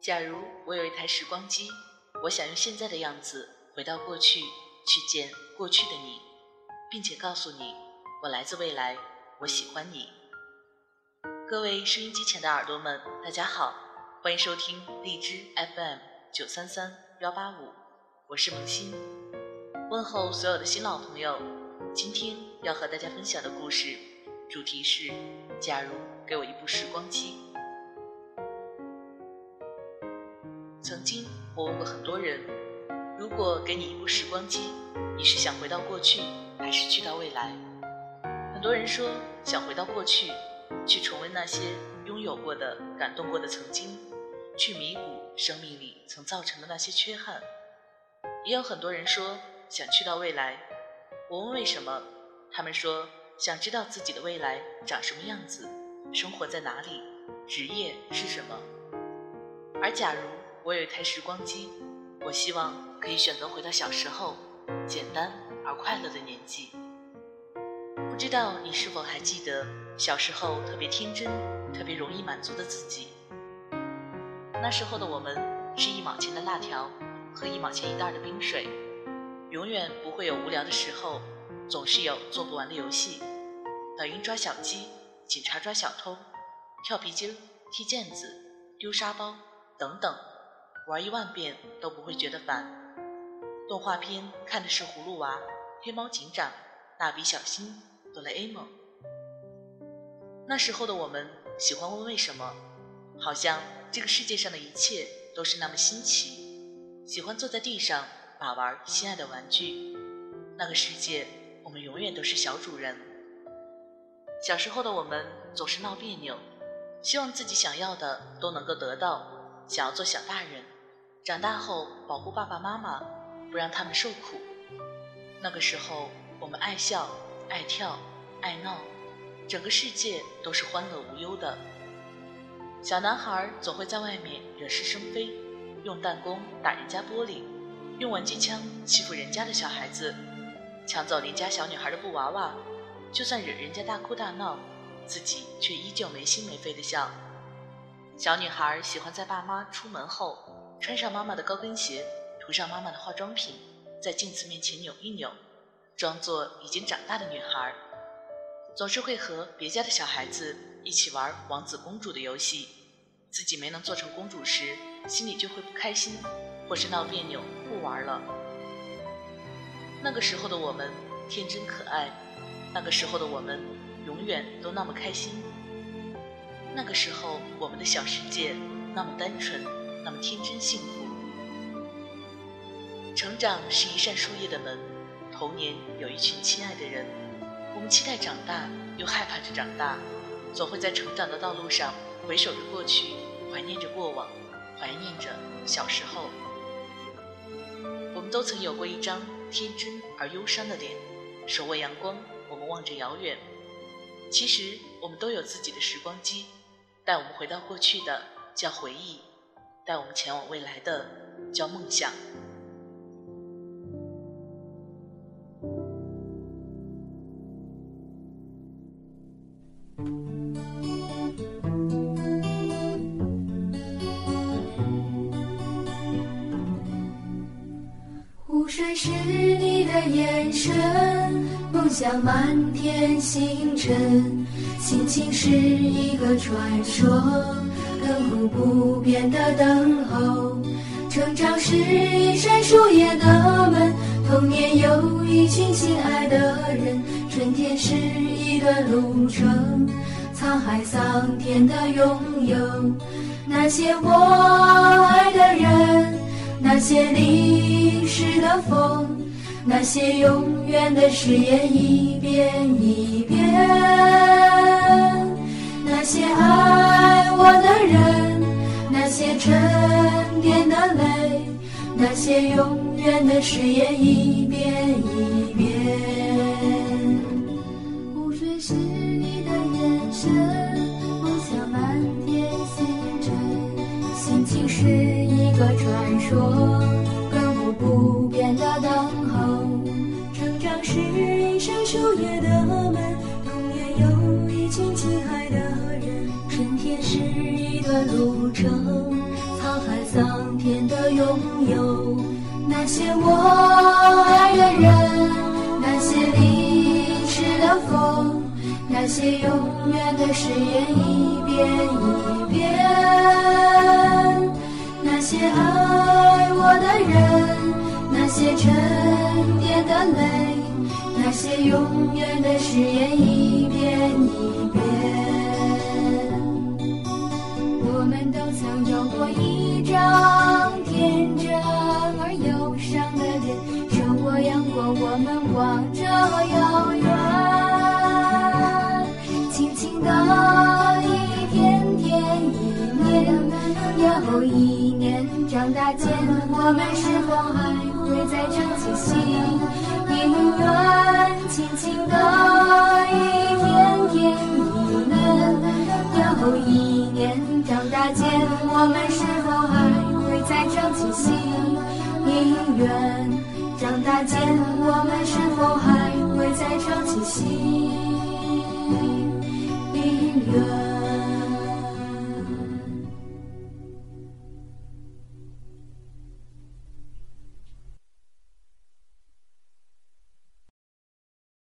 假如我有一台时光机，我想用现在的样子回到过去，去见过去的你，并且告诉你，我来自未来，我喜欢你。各位收音机前的耳朵们，大家好，欢迎收听荔枝 FM 933-185，我是萌新。问候所有的新老朋友，今天要和大家分享的故事主题是假如给我一部时光机。曾经我问过很多人，如果给你一部时光机，你是想回到过去还是去到未来？很多人说想回到过去，去重温那些拥有过的感动过的曾经，去弥补生命里曾造成的那些缺憾。也有很多人说想去到未来，我问为什么，他们说想知道自己的未来长什么样子，生活在哪里，职业是什么。而假如我有一台时光机，我希望可以选择回到小时候简单而快乐的年纪。不知道你是否还记得小时候特别天真特别容易满足的自己。那时候的我们吃1毛钱的辣条，喝1毛钱一袋的冰水，永远不会有无聊的时候，总是有做不完的游戏，老鹰抓小鸡，警察抓小偷，跳皮筋，踢毽子，丢沙包等等，玩1万遍都不会觉得烦。动画片看的是葫芦娃、黑猫警长、蜡笔小新、哆啦 A 梦。那时候的我们喜欢问为什么，好像这个世界上的一切都是那么新奇，喜欢坐在地上把玩心爱的玩具。那个世界我们永远都是小主人。小时候的我们总是闹别扭，希望自己想要的都能够得到，想要做小大人，长大后保护爸爸妈妈，不让他们受苦。那个时候我们爱笑爱跳爱闹，整个世界都是欢乐无忧的。小男孩总会在外面惹是生非，用弹弓打人家玻璃，用玩具枪欺负人家的小孩子，抢走邻家小女孩的布娃娃，就算惹人家大哭大闹，自己却依旧没心没肺地笑。小女孩喜欢在爸妈出门后穿上妈妈的高跟鞋，涂上妈妈的化妆品，在镜子面前扭一扭，装作已经长大的女孩。总是会和别家的小孩子一起玩王子公主的游戏，自己没能做成公主时，心里就会不开心，或是闹别扭不玩了。那个时候的我们天真可爱，那个时候的我们永远都那么开心。那个时候我们的小世界那么单纯，那么天真幸福。成长是一扇树叶的门，童年有一群亲爱的人，我们期待长大，又害怕着长大，总会在成长的道路上回首着过去，怀念着过往，怀念着小时候。我们都曾有过一张天真而忧伤的脸，手握阳光，我们望着遥远。其实我们都有自己的时光机，带我们回到过去的叫回忆，带我们前往未来的叫梦想。 湖水是你的眼神，梦想满天星辰，心情是一个传说，亘古不变的等候。成长是一扇树叶的门，童年有一群亲爱的人，春天是一段路程，沧海桑田的拥有。那些我爱的人，那些淋湿的风，那些永远的誓言一遍一遍。那些爱我的人，那些沉淀的泪，那些永远的誓言一遍一遍。湖水是你的眼神，梦想满天星辰，心情是一个传说，亘古不变的等候。成长是一扇树叶的门，童年有一群亲爱的人，春天是一段路程，沧海桑田的拥有，那些我爱的人，那些离去的风，那些永远的誓言一遍一遍，那些爱我的人，那些沉淀的泪，那些永远的誓言一遍一遍。我们都曾有过一张天真而忧伤的脸，受过阳光，我们望着遥远，轻轻的一天天一年又一年，长大间我们是否还会再唱起心音乐，轻轻的一天天一年又一年，长大间我们是否还会再唱起心音乐，长大间我们是否还会再唱起心